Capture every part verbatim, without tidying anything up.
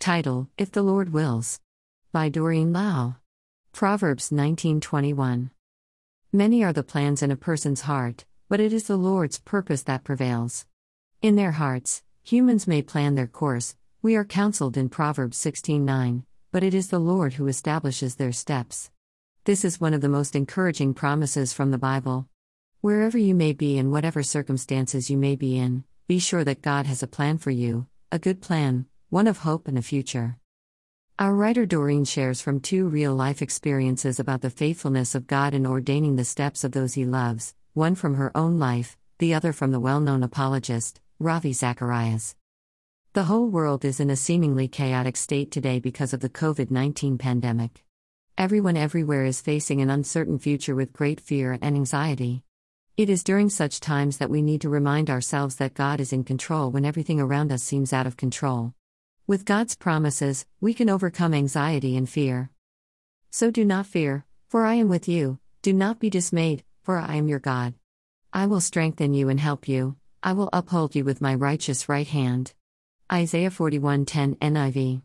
Title: If the Lord Wills. By Doreen Lau. Proverbs nineteen twenty-one. Many are the plans in a person's heart, but it is the Lord's purpose that prevails. In their hearts, humans may plan their course, we are counseled in Proverbs sixteen nine, but it is the Lord who establishes their steps. This is one of the most encouraging promises from the Bible. Wherever you may be and whatever circumstances you may be in, be sure that God has a plan for you, a good plan, one of hope and a future. Our writer Doreen shares from two real-life experiences about the faithfulness of God in ordaining the steps of those He loves, one from her own life, the other from the well-known apologist, Ravi Zacharias. The whole world is in a seemingly chaotic state today because of the covid nineteen pandemic. Everyone everywhere is facing an uncertain future with great fear and anxiety. It is during such times that we need to remind ourselves that God is in control when everything around us seems out of control. With God's promises, we can overcome anxiety and fear. So do not fear, for I am with you, do not be dismayed, for I am your God. I will strengthen you and help you, I will uphold you with my righteous right hand. Isaiah forty-one ten N I V.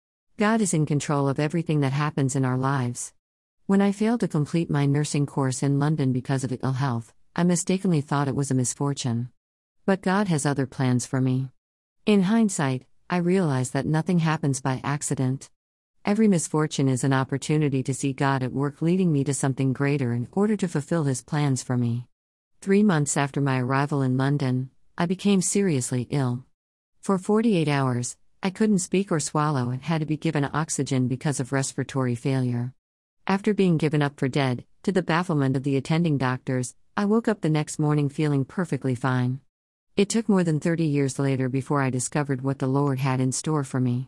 God is in control of everything that happens in our lives. When I failed to complete my nursing course in London because of ill health, I mistakenly thought it was a misfortune. But God has other plans for me. In hindsight, I realize that nothing happens by accident. Every misfortune is an opportunity to see God at work leading me to something greater in order to fulfill His plans for me. Three months after my arrival in London, I became seriously ill. For forty-eight hours, I couldn't speak or swallow and had to be given oxygen because of respiratory failure. After being given up for dead, to the bafflement of the attending doctors, I woke up the next morning feeling perfectly fine. It took more than thirty years later before I discovered what the Lord had in store for me.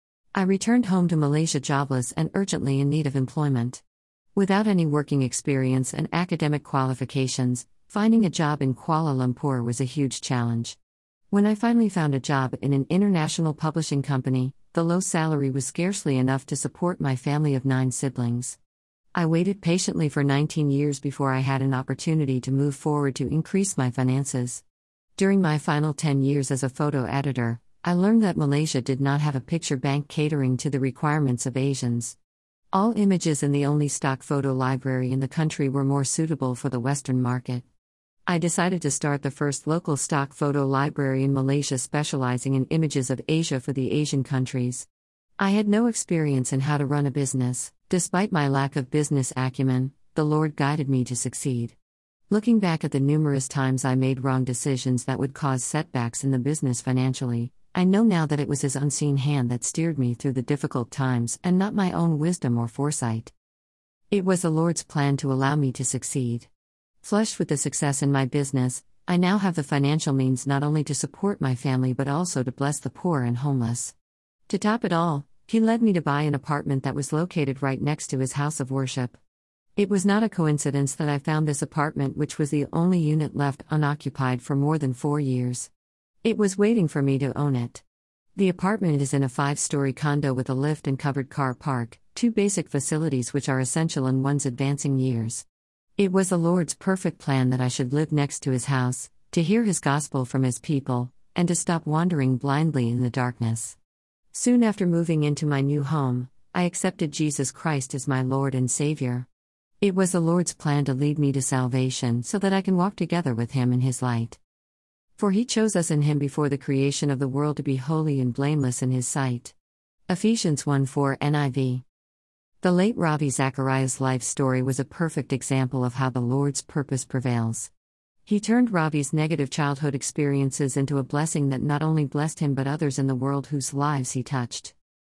I returned home to Malaysia jobless and urgently in need of employment. Without any working experience and academic qualifications, finding a job in Kuala Lumpur was a huge challenge. When I finally found a job in an international publishing company, the low salary was scarcely enough to support my family of nine siblings. I waited patiently for nineteen years before I had an opportunity to move forward to increase my finances. During my final ten years as a photo editor, I learned that Malaysia did not have a picture bank catering to the requirements of Asians. All images in the only stock photo library in the country were more suitable for the Western market. I decided to start the first local stock photo library in Malaysia specializing in images of Asia for the Asian countries. I had no experience in how to run a business. Despite my lack of business acumen, the Lord guided me to succeed. Looking back at the numerous times I made wrong decisions that would cause setbacks in the business financially, I know now that it was His unseen hand that steered me through the difficult times and not my own wisdom or foresight. It was the Lord's plan to allow me to succeed. Flushed with the success in my business, I now have the financial means not only to support my family but also to bless the poor and homeless. To top it all, He led me to buy an apartment that was located right next to His house of worship. It was not a coincidence that I found this apartment, which was the only unit left unoccupied for more than four years. It was waiting for me to own it. The apartment is in a five-story condo with a lift and covered car park, two basic facilities which are essential in one's advancing years. It was the Lord's perfect plan that I should live next to His house, to hear His gospel from His people, and to stop wandering blindly in the darkness. Soon after moving into my new home, I accepted Jesus Christ as my Lord and Savior. It was the Lord's plan to lead me to salvation so that I can walk together with Him in His light. For He chose us in Him before the creation of the world to be holy and blameless in His sight. Ephesians one four N I V. The late Ravi Zacharias' life story was a perfect example of how the Lord's purpose prevails. He turned Ravi's negative childhood experiences into a blessing that not only blessed him but others in the world whose lives he touched.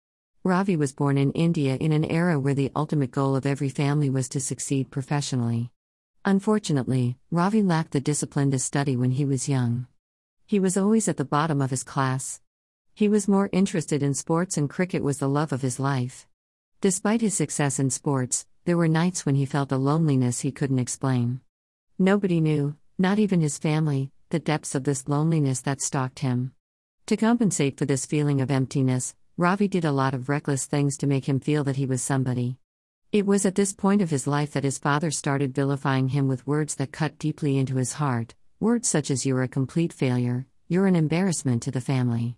Ravi was born in India in an era where the ultimate goal of every family was to succeed professionally. Unfortunately, Ravi lacked the discipline to study when he was young. He was always at the bottom of his class. He was more interested in sports, and cricket was the love of his life. Despite his success in sports, there were nights when he felt a loneliness he couldn't explain. Nobody knew, not even his family, the depths of this loneliness that stalked him. To compensate for this feeling of emptiness, Ravi did a lot of reckless things to make him feel that he was somebody. It was at this point of his life that his father started vilifying him with words that cut deeply into his heart, words such as "you're a complete failure, you're an embarrassment to the family."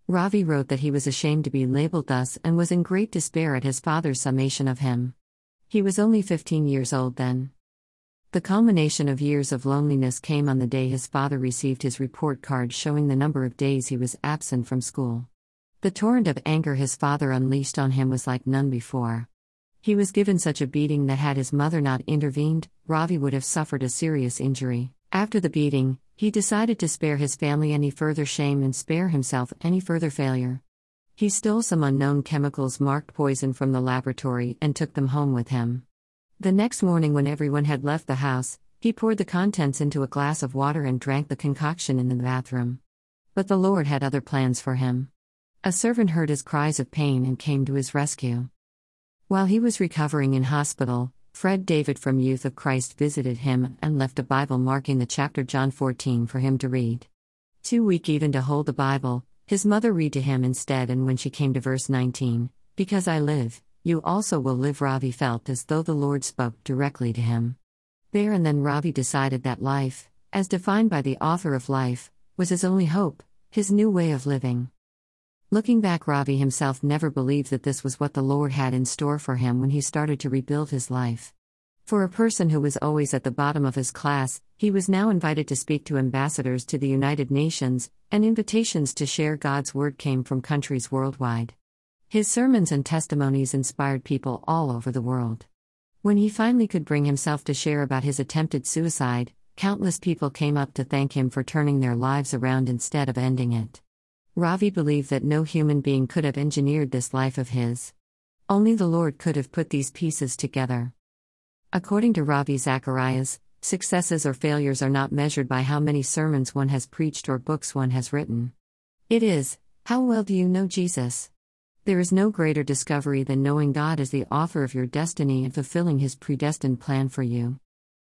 Ravi wrote that he was ashamed to be labeled thus and was in great despair at his father's summation of him. He was only fifteen years old then. The culmination of years of loneliness came on the day his father received his report card showing the number of days he was absent from school. The torrent of anger his father unleashed on him was like none before. He was given such a beating that had his mother not intervened, Ravi would have suffered a serious injury. After the beating, he decided to spare his family any further shame and spare himself any further failure. He stole some unknown chemicals marked poison from the laboratory and took them home with him. The next morning, when everyone had left the house, he poured the contents into a glass of water and drank the concoction in the bathroom. But the Lord had other plans for him. A servant heard his cries of pain and came to his rescue. While he was recovering in hospital, Fred David from Youth of Christ visited him and left a Bible marking the chapter John fourteen for him to read. Too weak even to hold the Bible, his mother read to him instead, and when she came to verse nineteen, "Because I live, you also will live," Ravi felt as though the Lord spoke directly to him. There and then Ravi decided that life, as defined by the author of life, was his only hope, his new way of living. Looking back, Ravi himself never believed that this was what the Lord had in store for him when he started to rebuild his life. For a person who was always at the bottom of his class, he was now invited to speak to ambassadors to the United Nations, and invitations to share God's word came from countries worldwide. His sermons and testimonies inspired people all over the world. When he finally could bring himself to share about his attempted suicide, countless people came up to thank him for turning their lives around instead of ending it. Ravi believed that no human being could have engineered this life of his. Only the Lord could have put these pieces together. According to Ravi Zacharias, successes or failures are not measured by how many sermons one has preached or books one has written. It is, how well do you know Jesus? There is no greater discovery than knowing God as the author of your destiny and fulfilling His predestined plan for you.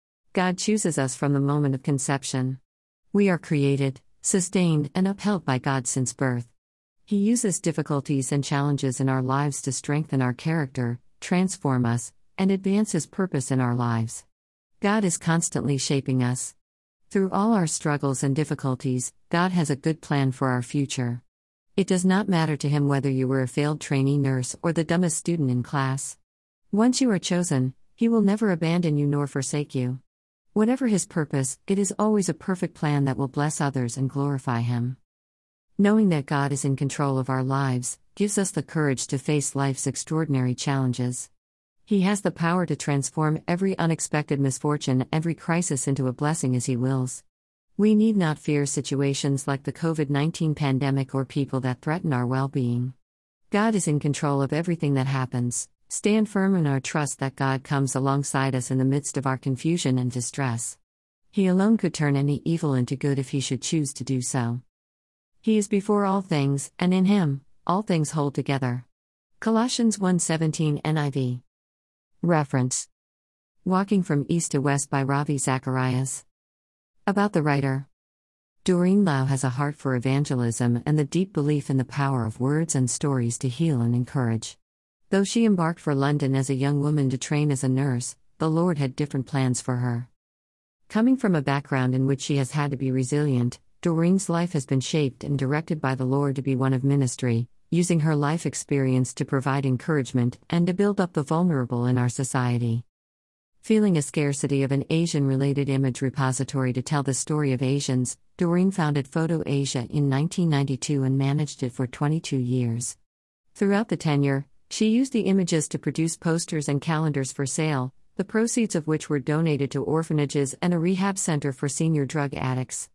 God chooses us from the moment of conception. We are created, sustained, and upheld by God since birth. He uses difficulties and challenges in our lives to strengthen our character, transform us, and advance His purpose in our lives. God is constantly shaping us. Through all our struggles and difficulties, God has a good plan for our future. It does not matter to Him whether you were a failed trainee nurse or the dumbest student in class. Once you are chosen, He will never abandon you nor forsake you. Whatever His purpose, it is always a perfect plan that will bless others and glorify Him. Knowing that God is in control of our lives gives us the courage to face life's extraordinary challenges. He has the power to transform every unexpected misfortune, every crisis into a blessing as He wills. We need not fear situations like the covid nineteen pandemic or people that threaten our well-being. God is in control of everything that happens. Stand firm in our trust that God comes alongside us in the midst of our confusion and distress. He alone could turn any evil into good if He should choose to do so. He is before all things, and in Him, all things hold together. Colossians one seventeen N I V. Reference: Walking from East to West by Ravi Zacharias. About the writer. Doreen Lau has a heart for evangelism and the deep belief in the power of words and stories to heal and encourage. Though she embarked for London as a young woman to train as a nurse, the Lord had different plans for her. Coming from a background in which she has had to be resilient, Doreen's life has been shaped and directed by the Lord to be one of ministry, using her life experience to provide encouragement and to build up the vulnerable in our society. Feeling a scarcity of an Asian-related image repository to tell the story of Asians, Doreen founded Photo Asia in nineteen ninety-two and managed it for twenty-two years. Throughout the tenure, she used the images to produce posters and calendars for sale, the proceeds of which were donated to orphanages and a rehab center for senior drug addicts.